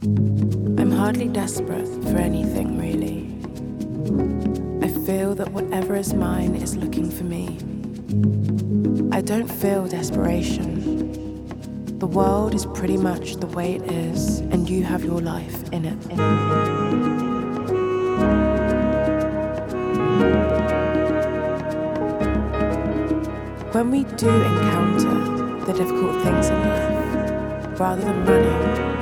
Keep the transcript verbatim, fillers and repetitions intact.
I'm hardly desperate for anything, really. I feel that whatever is mine is looking for me. I don't feel desperation. The world is pretty much the way it is, and you have your life in it. In it. When we do encounter the difficult things in life, rather than running,